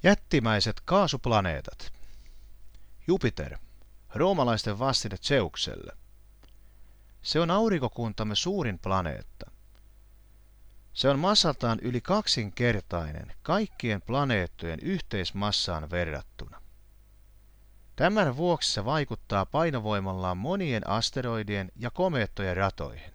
Jättimäiset kaasuplaneetat. Jupiter, roomalaisten vastine Zeukselle. Se on aurinkokuntamme suurin planeetta. Se on massaltaan yli kaksinkertainen kaikkien planeettojen yhteismassaan verrattuna. Tämän vuoksi se vaikuttaa painovoimallaan monien asteroidien ja komeettojen ratoihin.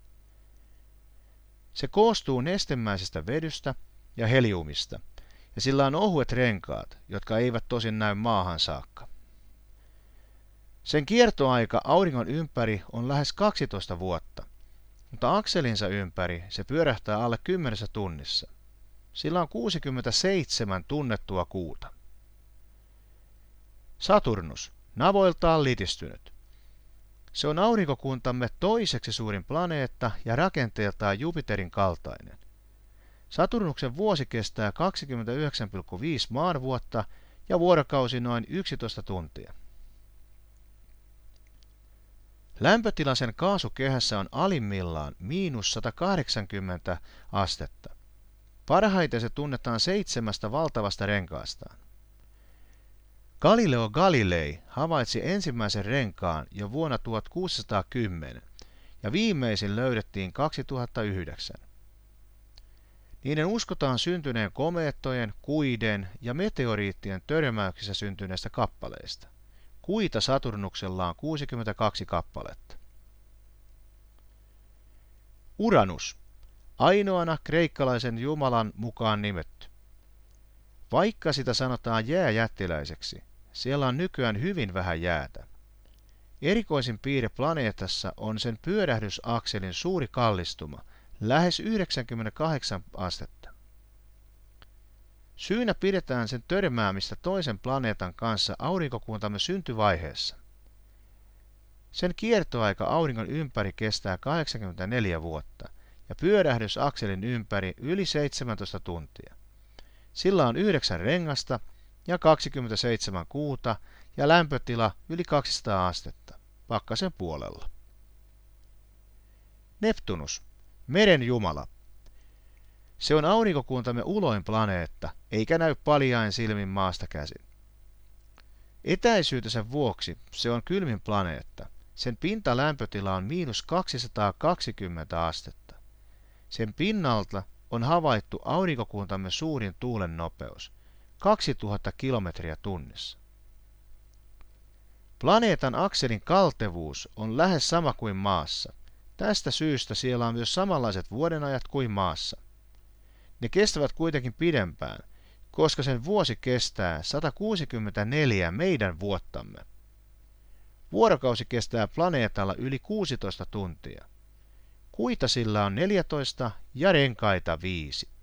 Se koostuu nestemäisestä vedystä ja heliumista, ja sillä on ohuet renkaat, jotka eivät tosin näy maahan saakka. Sen kiertoaika auringon ympäri on lähes 12 vuotta, mutta akselinsa ympäri se pyörähtää alle 10 tunnissa. Sillä on 67 tunnettua kuuta. Saturnus, navoiltaan litistynyt. Se on aurinkokuntamme toiseksi suurin planeetta ja rakenteeltaan Jupiterin kaltainen. Saturnuksen vuosi kestää 29,5 maanvuotta ja vuorokausi noin 11 tuntia. Lämpötila sen kaasukehässä on alimmillaan -180 astetta. Parhaiten se tunnetaan 7 valtavasta renkaastaan. Galileo Galilei havaitsi ensimmäisen renkaan jo vuonna 1610 ja viimeisin löydettiin 2009. Niiden uskotaan syntyneen komeettojen, kuiden ja meteoriittien törmäyksissä syntyneistä kappaleista. Kuita Saturnuksella on 62 kappaletta. Uranus, ainoana kreikkalaisen jumalan mukaan nimetty. Vaikka sitä sanotaan jääjättiläiseksi, siellä on nykyään hyvin vähän jäätä. Erikoisin piirre planeetassa on sen pyörähdysakselin suuri kallistuma, lähes 98 astetta. Syynä pidetään sen törmäämistä toisen planeetan kanssa aurinkokuntamme syntyvaiheessa. Sen kiertoaika auringon ympäri kestää 84 vuotta ja pyörähdysakselin ympäri yli 17 tuntia. Sillä on 9 rengasta ja 27 kuuta ja lämpötila yli 200 astetta, pakkasen puolella. Neptunus, meren jumala. Se on aurinkokuntamme uloin planeetta, eikä näy paljain silmin maasta käsin. Etäisyytensä vuoksi se on kylmin planeetta. Sen pintalämpötila on -220 astetta. Sen pinnalta on havaittu aurinkokuntamme suurin tuulen nopeus, 2000 kilometriä tunnissa. Planeetan akselin kaltevuus on lähes sama kuin maassa. Tästä syystä siellä on myös samanlaiset vuodenajat kuin maassa. Ne kestävät kuitenkin pidempään, koska sen vuosi kestää 164 meidän vuottamme. Vuorokausi kestää planeetalla yli 16 tuntia. Kuita sillä on 14 ja renkaita 5.